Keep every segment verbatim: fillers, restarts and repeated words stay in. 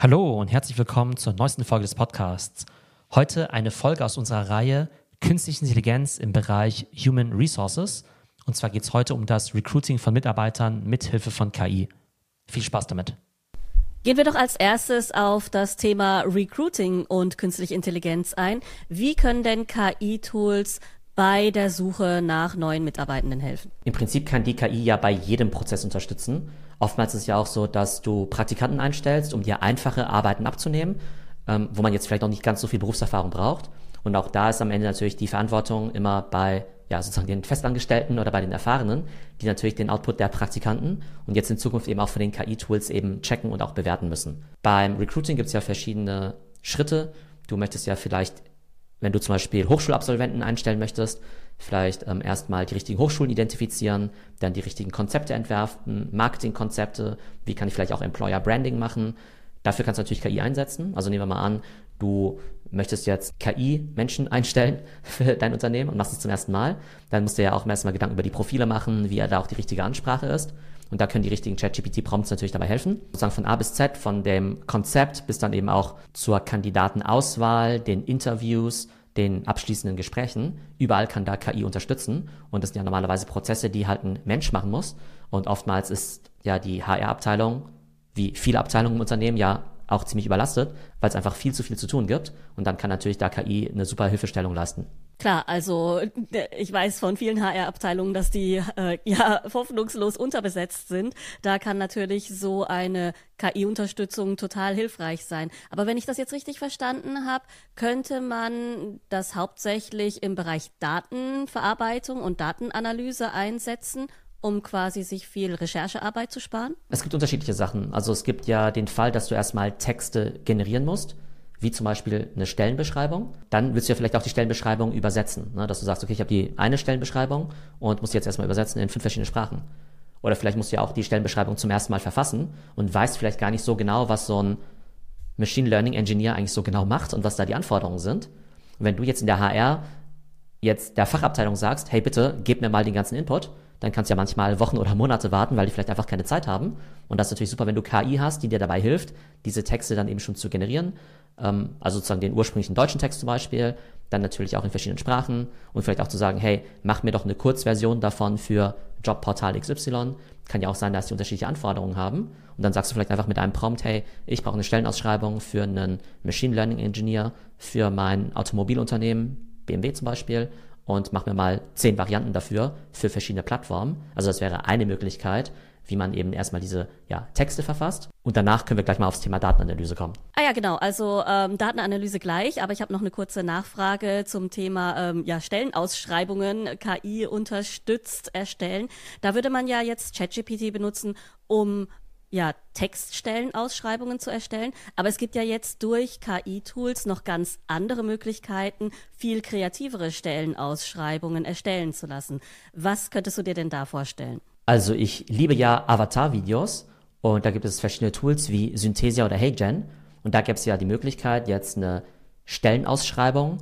Hallo und herzlich willkommen zur neuesten Folge des Podcasts. Heute eine Folge aus unserer Reihe Künstliche Intelligenz im Bereich Human Resources. Und zwar geht es heute um das Recruiting von Mitarbeitern mit Hilfe von K I. Viel Spaß damit. Gehen wir doch als erstes auf das Thema Recruiting und künstliche Intelligenz ein. Wie können denn K I-Tools bei der Suche nach neuen Mitarbeitenden helfen? Im Prinzip kann die K I ja bei jedem Prozess unterstützen. Oftmals ist es ja auch so, dass du Praktikanten einstellst, um dir einfache Arbeiten abzunehmen, ähm, wo man jetzt vielleicht noch nicht ganz so viel Berufserfahrung braucht. Und auch da ist am Ende natürlich die Verantwortung immer bei ja, sozusagen den Festangestellten oder bei den Erfahrenen, die natürlich den Output der Praktikanten und jetzt in Zukunft eben auch von den K I-Tools eben checken und auch bewerten müssen. Beim Recruiting gibt es ja verschiedene Schritte. Du möchtest ja vielleicht, wenn du zum Beispiel Hochschulabsolventen einstellen möchtest, vielleicht ähm, erstmal die richtigen Hochschulen identifizieren, dann die richtigen Konzepte entwerfen, Marketingkonzepte, wie kann ich vielleicht auch Employer Branding machen. Dafür kannst du natürlich K I einsetzen. Also nehmen wir mal an, du möchtest jetzt K I-Menschen einstellen für dein Unternehmen und machst es zum ersten Mal. Dann musst du ja auch erstmal Gedanken über die Profile machen, wie da auch die richtige Ansprache ist. Und da können die richtigen ChatGPT-Prompts natürlich dabei helfen. Sozusagen von A bis Z, von dem Konzept bis dann eben auch zur Kandidatenauswahl, den Interviews, den abschließenden Gesprächen. Überall kann da K I unterstützen. Und das sind ja normalerweise Prozesse, die halt ein Mensch machen muss. Und oftmals ist ja die H R-Abteilung, wie viele Abteilungen im Unternehmen, ja auch ziemlich überlastet, weil es einfach viel zu viel zu tun gibt. Und dann kann natürlich da K I eine super Hilfestellung leisten. Klar, also ich weiß von vielen H R-Abteilungen, dass die äh, ja hoffnungslos unterbesetzt sind. Da kann natürlich so eine K I-Unterstützung total hilfreich sein. Aber wenn ich das jetzt richtig verstanden habe, könnte man das hauptsächlich im Bereich Datenverarbeitung und Datenanalyse einsetzen, um quasi sich viel Recherchearbeit zu sparen? Es gibt unterschiedliche Sachen. Also es gibt ja den Fall, dass du erstmal Texte generieren musst, wie zum Beispiel eine Stellenbeschreibung. Dann willst du ja vielleicht auch die Stellenbeschreibung übersetzen, ne? Dass du sagst, okay, ich habe die eine Stellenbeschreibung und muss die jetzt erstmal übersetzen in fünf verschiedene Sprachen. Oder vielleicht musst du ja auch die Stellenbeschreibung zum ersten Mal verfassen und weißt vielleicht gar nicht so genau, was so ein Machine Learning Engineer eigentlich so genau macht und was da die Anforderungen sind. Und wenn du jetzt in der H R jetzt der Fachabteilung sagst, hey bitte, gib mir mal den ganzen Input, dann kannst du ja manchmal Wochen oder Monate warten, weil die vielleicht einfach keine Zeit haben. Und das ist natürlich super, wenn du K I hast, die dir dabei hilft, diese Texte dann eben schon zu generieren. Ähm, also sozusagen den ursprünglichen deutschen Text zum Beispiel, dann natürlich auch in verschiedenen Sprachen und vielleicht auch zu sagen, hey, mach mir doch eine Kurzversion davon für Jobportal X Y. Kann ja auch sein, dass die unterschiedliche Anforderungen haben. Und dann sagst du vielleicht einfach mit einem Prompt, hey, ich brauche eine Stellenausschreibung für einen Machine Learning Engineer für mein Automobilunternehmen, B M W zum Beispiel, und mach mir mal zehn Varianten dafür für verschiedene Plattformen. Also das wäre eine Möglichkeit, wie man eben erstmal diese ja, Texte verfasst. Und danach können wir gleich mal aufs Thema Datenanalyse kommen. Ah ja, genau. Also ähm, Datenanalyse gleich, aber ich habe noch eine kurze Nachfrage zum Thema ähm, ja, Stellenausschreibungen, K I unterstützt erstellen. Da würde man ja jetzt ChatGPT benutzen, um ja, Textstellenausschreibungen zu erstellen. Aber es gibt ja jetzt durch K I-Tools noch ganz andere Möglichkeiten, viel kreativere Stellenausschreibungen erstellen zu lassen. Was könntest du dir denn da vorstellen? Also ich liebe ja Avatar-Videos und da gibt es verschiedene Tools wie Synthesia oder HeyGen. Und da gibt es ja die Möglichkeit, jetzt eine Stellenausschreibung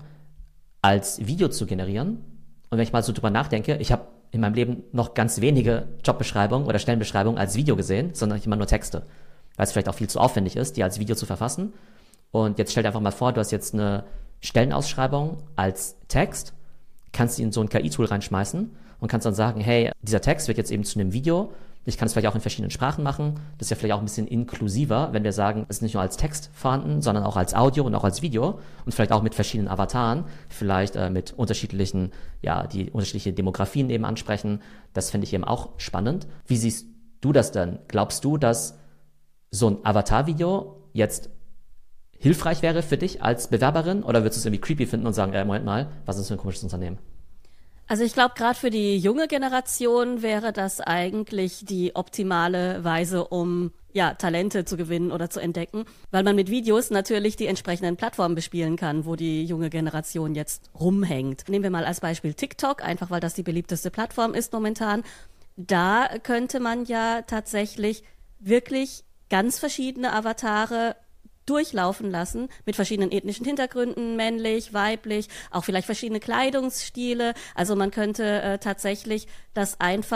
als Video zu generieren. Und wenn ich mal so drüber nachdenke, ich habe in meinem Leben noch ganz wenige Jobbeschreibungen oder Stellenbeschreibungen als Video gesehen, sondern immer nur Texte, weil es vielleicht auch viel zu aufwendig ist, die als Video zu verfassen. Und jetzt stell dir einfach mal vor, du hast jetzt eine Stellenausschreibung als Text, kannst die in so ein K I-Tool reinschmeißen und kannst dann sagen, hey, dieser Text wird jetzt eben zu einem Video. Ich kann es vielleicht auch in verschiedenen Sprachen machen. Das ist ja vielleicht auch ein bisschen inklusiver, wenn wir sagen, es ist nicht nur als Text vorhanden, sondern auch als Audio und auch als Video und vielleicht auch mit verschiedenen Avataren, vielleicht äh, mit unterschiedlichen, ja, die unterschiedliche Demografien eben ansprechen. Das finde ich eben auch spannend. Wie siehst du das denn? Glaubst du, dass so ein Avatar-Video jetzt hilfreich wäre für dich als Bewerberin oder würdest du es irgendwie creepy finden und sagen, äh, Moment mal, was ist das für ein komisches Unternehmen? Also ich glaube, gerade für die junge Generation wäre das eigentlich die optimale Weise, um ja Talente zu gewinnen oder zu entdecken, weil man mit Videos natürlich die entsprechenden Plattformen bespielen kann, wo die junge Generation jetzt rumhängt. Nehmen wir mal als Beispiel TikTok, einfach weil das die beliebteste Plattform ist momentan. Da könnte man ja tatsächlich wirklich ganz verschiedene Avatare durchlaufen lassen, mit verschiedenen ethnischen Hintergründen, männlich, weiblich, auch vielleicht verschiedene Kleidungsstile. Also man könnte äh, tatsächlich das einfach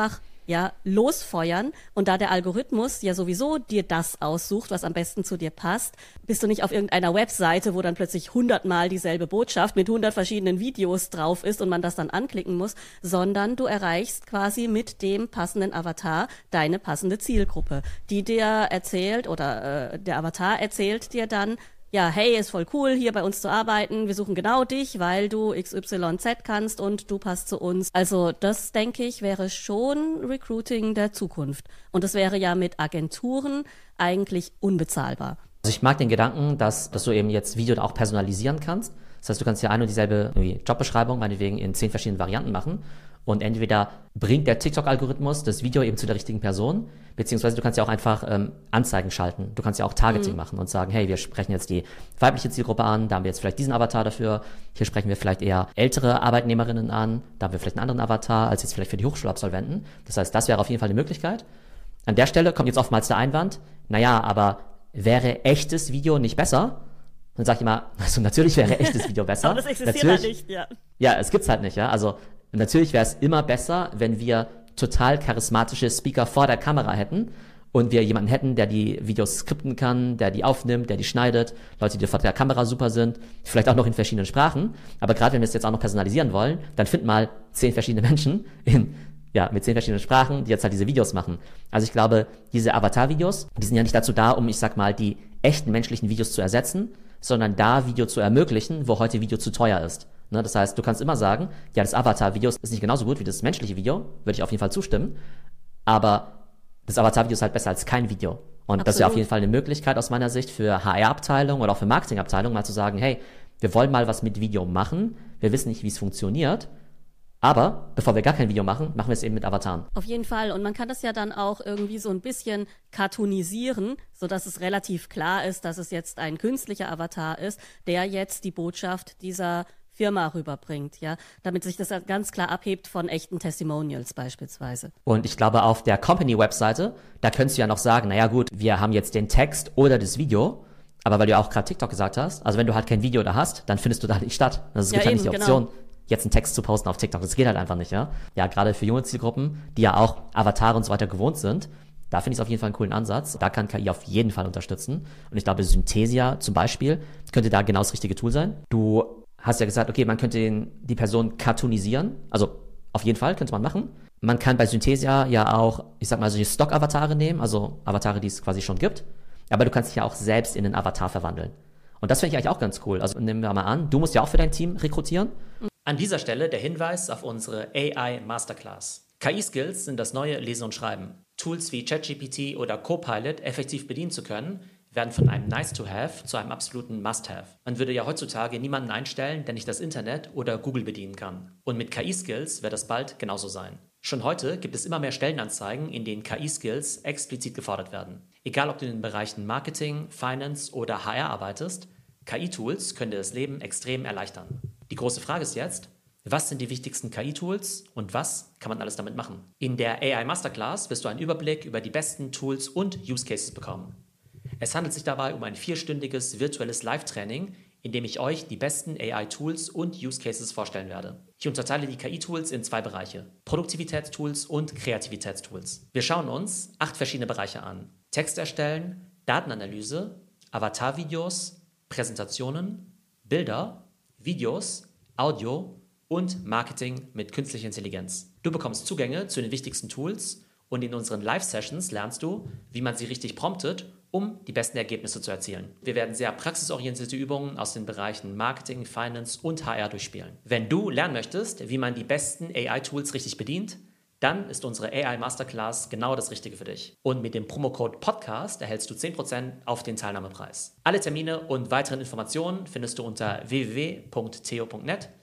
ja, losfeuern. Und da der Algorithmus ja sowieso dir das aussucht, was am besten zu dir passt, bist du nicht auf irgendeiner Webseite, wo dann plötzlich hundertmal dieselbe Botschaft mit hundert verschiedenen Videos drauf ist und man das dann anklicken muss, sondern du erreichst quasi mit dem passenden Avatar deine passende Zielgruppe, die dir erzählt oder äh, der Avatar erzählt dir dann, ja, hey, ist voll cool, hier bei uns zu arbeiten. Wir suchen genau dich, weil du X Y Z kannst und du passt zu uns. Also das, denke ich, wäre schon Recruiting der Zukunft. Und das wäre ja mit Agenturen eigentlich unbezahlbar. Also ich mag den Gedanken, dass, dass du eben jetzt Video auch personalisieren kannst. Das heißt, du kannst ja eine und dieselbe Jobbeschreibung meinetwegen in zehn verschiedenen Varianten machen. Und entweder bringt der TikTok-Algorithmus das Video eben zu der richtigen Person, beziehungsweise du kannst ja auch einfach ähm, Anzeigen schalten. Du kannst ja auch Targeting mhm. machen und sagen, hey, wir sprechen jetzt die weibliche Zielgruppe an, da haben wir jetzt vielleicht diesen Avatar dafür. Hier sprechen wir vielleicht eher ältere Arbeitnehmerinnen an, da haben wir vielleicht einen anderen Avatar als jetzt vielleicht für die Hochschulabsolventen. Das heißt, das wäre auf jeden Fall eine Möglichkeit. An der Stelle kommt jetzt oftmals der Einwand, naja, aber wäre echtes Video nicht besser? Dann sage ich immer, also natürlich wäre echtes Video besser. Aber das existiert natürlich, halt nicht, ja. Ja, es gibt's halt nicht, ja. Also natürlich wäre es immer besser, wenn wir total charismatische Speaker vor der Kamera hätten und wir jemanden hätten, der die Videos skripten kann, der die aufnimmt, der die schneidet, Leute, die vor der Kamera super sind, vielleicht auch noch in verschiedenen Sprachen. Aber gerade wenn wir es jetzt auch noch personalisieren wollen, dann find mal zehn verschiedene Menschen in ja, mit zehn verschiedenen Sprachen, die jetzt halt diese Videos machen. Also ich glaube, diese Avatar-Videos, die sind ja nicht dazu da, um, ich sag mal, die echten menschlichen Videos zu ersetzen, sondern da Video zu ermöglichen, wo heute Video zu teuer ist. Ne? Das heißt, du kannst immer sagen, ja, das Avatar-Video ist nicht genauso gut wie das menschliche Video, würde ich auf jeden Fall zustimmen, aber das Avatar-Video ist halt besser als kein Video. Und Absolut. Das ist ja auf jeden Fall eine Möglichkeit aus meiner Sicht für H R-Abteilung oder auch für Marketing-Abteilung, mal zu sagen, hey, wir wollen mal was mit Video machen, wir wissen nicht, wie es funktioniert, aber bevor wir gar kein Video machen, machen wir es eben mit Avataren. Auf jeden Fall. Und man kann das ja dann auch irgendwie so ein bisschen cartoonisieren, sodass es relativ klar ist, dass es jetzt ein künstlicher Avatar ist, der jetzt die Botschaft dieser Firma rüberbringt, ja, damit sich das ganz klar abhebt von echten Testimonials beispielsweise. Und ich glaube, auf der Company-Webseite, da könntest du ja noch sagen, naja gut, wir haben jetzt den Text oder das Video, aber weil du ja auch gerade TikTok gesagt hast, also wenn du halt kein Video da hast, dann findest du da nicht statt. Also es ja, gibt halt eben, nicht die Option, genau. jetzt einen Text zu posten auf TikTok. Das geht halt einfach nicht, ja. Ja, gerade für junge Zielgruppen, die ja auch Avatare und so weiter gewohnt sind, da finde ich es auf jeden Fall einen coolen Ansatz. Da kann K I auf jeden Fall unterstützen. Und ich glaube, Synthesia zum Beispiel könnte da genau das richtige Tool sein. Du hast ja gesagt, okay, man könnte den, die Person cartoonisieren. Also auf jeden Fall könnte man machen. Man kann bei Synthesia ja auch, ich sag mal, solche Stock-Avatare nehmen, also Avatare, die es quasi schon gibt. Aber du kannst dich ja auch selbst in einen Avatar verwandeln. Und das finde ich eigentlich auch ganz cool. Also nehmen wir mal an, du musst ja auch für dein Team rekrutieren. An dieser Stelle der Hinweis auf unsere A I Masterclass. K I-Skills sind das neue Lesen und Schreiben. Tools wie ChatGPT oder Copilot effektiv bedienen zu können, werden von einem Nice-to-have zu einem absoluten Must-have. Man würde ja heutzutage niemanden einstellen, der nicht das Internet oder Google bedienen kann. Und mit K I-Skills wird das bald genauso sein. Schon heute gibt es immer mehr Stellenanzeigen, in denen K I-Skills explizit gefordert werden. Egal, ob du in den Bereichen Marketing, Finance oder H R arbeitest, K I-Tools können dir das Leben extrem erleichtern. Die große Frage ist jetzt, was sind die wichtigsten K I-Tools und was kann man alles damit machen? In der A I Masterclass wirst du einen Überblick über die besten Tools und Use Cases bekommen. Es handelt sich dabei um ein vierstündiges virtuelles Live-Training, in dem ich euch die besten A I-Tools und Use Cases vorstellen werde. Ich unterteile die K I-Tools in zwei Bereiche: Produktivitätstools und Kreativitätstools. Wir schauen uns acht verschiedene Bereiche an: Text erstellen, Datenanalyse, Avatar-Videos, Präsentationen, Bilder, Videos, Audio und Marketing mit künstlicher Intelligenz. Du bekommst Zugänge zu den wichtigsten Tools und in unseren Live-Sessions lernst du, wie man sie richtig promptet, um die besten Ergebnisse zu erzielen. Wir werden sehr praxisorientierte Übungen aus den Bereichen Marketing, Finance und H R durchspielen. Wenn du lernen möchtest, wie man die besten A I-Tools richtig bedient, dann ist unsere A I Masterclass genau das Richtige für dich. Und mit dem Promocode Podcast erhältst du zehn Prozent auf den Teilnahmepreis. Alle Termine und weiteren Informationen findest du unter w w w punkt theo punkt net.